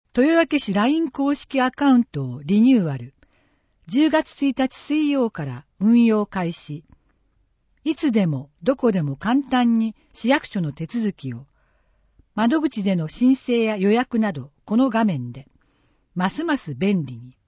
豊明市 LINE 公式アカウントをリニューアル。10月1日水曜から運用開始。いつでもどこでも簡単に市役所の手続きを。窓口での申請や予約などこの画面で。ますます便利に。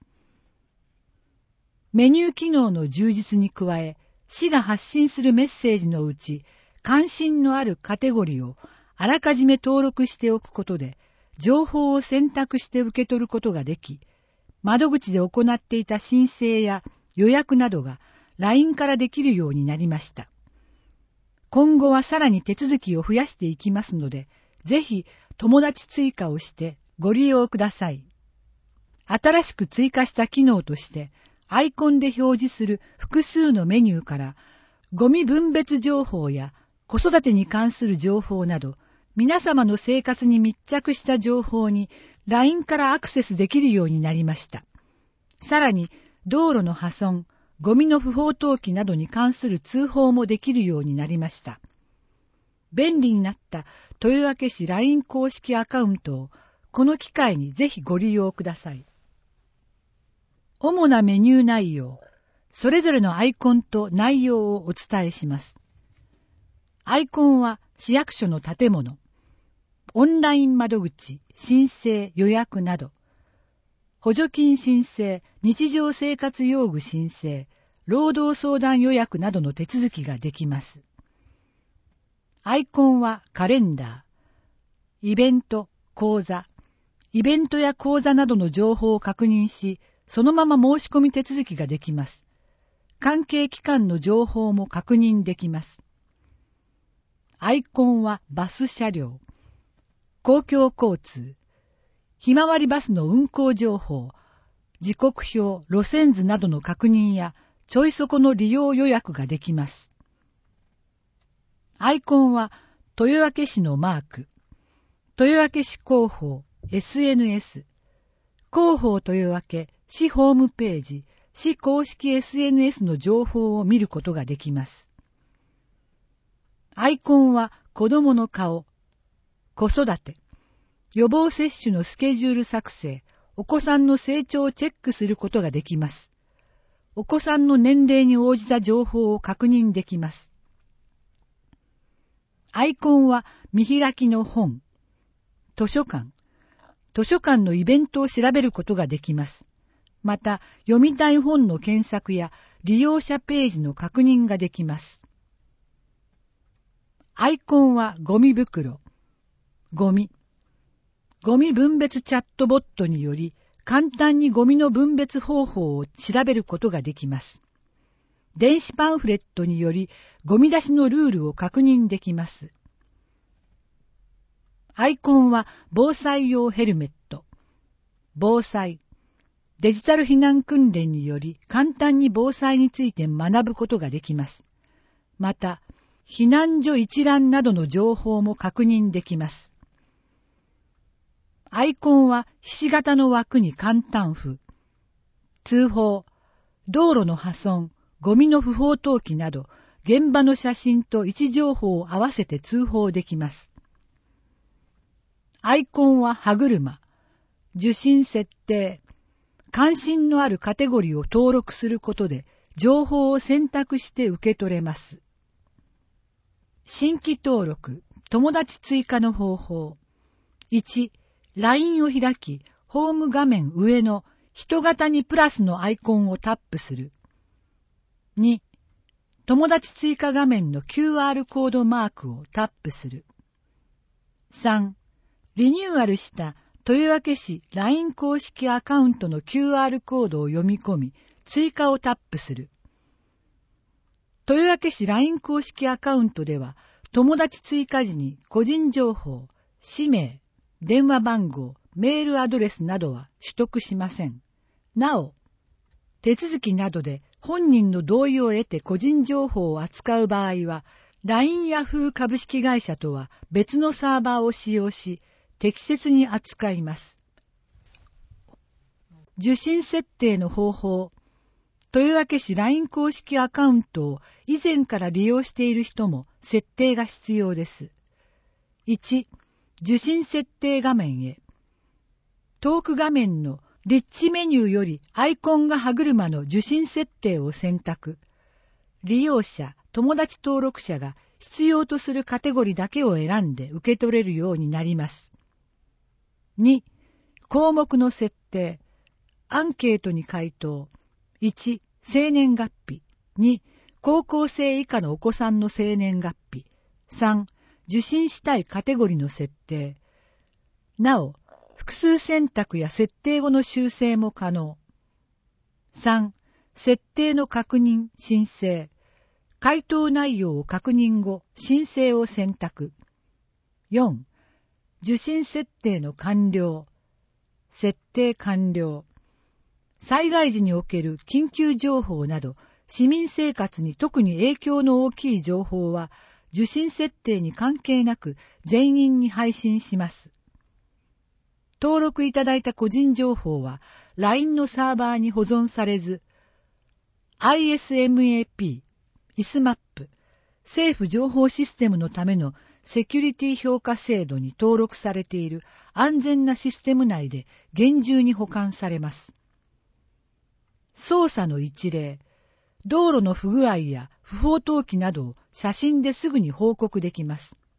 メニュー機能の充実に加え、市が発信するメッセージのうち、関心のあるカテゴリーをあらかじめ登録しておくことで、情報を選択して受け取ることができ、窓口で行っていた申請や予約などが LINE からできるようになりました。今後はさらに手続きを増やしていきますので、ぜひ友達追加をしてご利用ください。新しく追加した機能として、アイコンで表示する複数のメニューから、ゴミ分別情報や子育てに関する情報など、皆様の生活に密着した情報に LINE からアクセスできるようになりました。さらに、道路の破損、ゴミの不法投棄などに関する通報もできるようになりました。便利になった豊明市 LINE 公式アカウントをこの機会にぜひご利用ください。主なメニュー内容、それぞれのアイコンと内容をお伝えします。アイコンは市役所の建物、オンライン窓口、申請、予約など、補助金申請、日常生活用具申請、労働相談予約などの手続きができます。アイコンはカレンダー、イベント、講座、イベントや講座などの情報を確認し、そのまま申し込み手続きができます。関係機関の情報も確認できます。アイコンはバス車両、公共交通、ひまわりバスの運行情報、時刻表、路線図などの確認やちょいそこの利用予約ができます。アイコンは豊明市のマーク、豊明市広報、SNS、広報豊明、市ホームページ、市公式 SNS の情報を見ることができます。アイコンは子どもの顔、子育て、予防接種のスケジュール作成、お子さんの成長をチェックすることができます。お子さんの年齢に応じた情報を確認できます。アイコンは見開きの本、図書館のイベントを調べることができます。また、読みたい本の検索や利用者ページの確認ができます。アイコンはゴミ袋、ゴミ分別チャットボットにより簡単にゴミの分別方法を調べることができます。電子パンフレットによりゴミ出しのルールを確認できます。アイコンは防災用ヘルメット、防災、デジタル避難訓練により簡単に防災について学ぶことができます。また、避難所一覧などの情報も確認できます。アイコンはひし形の枠に簡単符、通報、道路の破損、ゴミの不法投棄など、現場の写真と位置情報を合わせて通報できます。アイコンは歯車、受信設定、関心のあるカテゴリーを登録することで、情報を選択して受け取れます。新規登録、友達追加の方法。1、LINE を開き、ホーム画面上の人型にプラスのアイコンをタップする。2、友達追加画面の QR コードマークをタップする。3、リニューアルした豊明市 LINE 公式アカウントの QR コードを読み込み、追加をタップする。豊明市 LINE 公式アカウントでは、友達追加時に個人情報、氏名、電話番号、メールアドレスなどは取得しません。なお、手続きなどで本人の同意を得て個人情報を扱う場合は、LINE ヤフー株式会社とは別のサーバーを使用し、適切に扱います。受信設定の方法。豊明市 LINE 公式アカウントを以前から利用している人も設定が必要です。1、受信設定画面へ。 トーク画面のリッチメニューよりアイコンが歯車の受信設定を選択。利用者、友達登録者が必要とするカテゴリーだけを選んで受け取れるようになります。2、項目の設定。アンケートに回答。1、生年月日。2、高校生以下のお子さんの生年月日。3、受信したいカテゴリーの設定。なお、複数選択や設定後の修正も可能。3、設定の確認、申請。回答内容を確認後、申請を選択。4、受信設定の完了。設定完了。災害時における緊急情報など、市民生活に特に影響の大きい情報は、受信設定に関係なく全員に配信します。登録いただいた個人情報は LINE のサーバーに保存されず、ISMAP、ISMAP、政府情報システムのためのセキュリティ評価制度に登録されている安全なシステム内で厳重に保管されます。操作の一例、道路の不具合や不法投棄などを写真ですぐに報告できます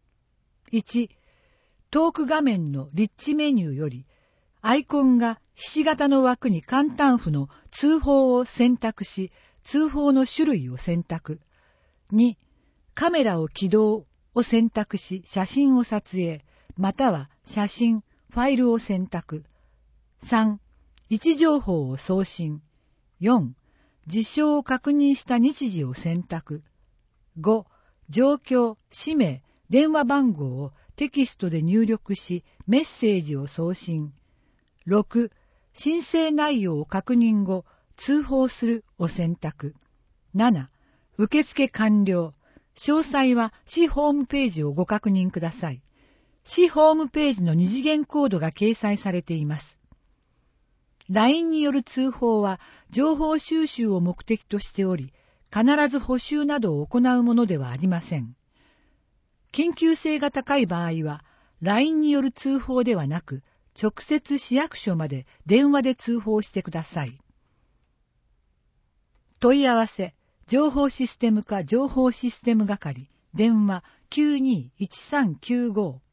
。1、トーク画面のリッチメニューより、アイコンがひし形の枠に簡単符の通報を選択し、通報の種類を選択。2、カメラを起動を選択し、写真を撮影、または写真、ファイルを選択。3、位置情報を送信。4、事象を確認した日時を選択。5、状況、氏名、電話番号をテキストで入力し、メッセージを送信。6、申請内容を確認後、通報するを選択。7、受付完了。詳細は市ホームページをご確認ください。市ホームページの二次元コードが掲載されています。LINE による通報は情報収集を目的としており、必ず補修などを行うものではありません。緊急性が高い場合は、LINE による通報ではなく、直接市役所まで電話で通報してください。問い合わせ、情報システム課情報システム係、電話 921395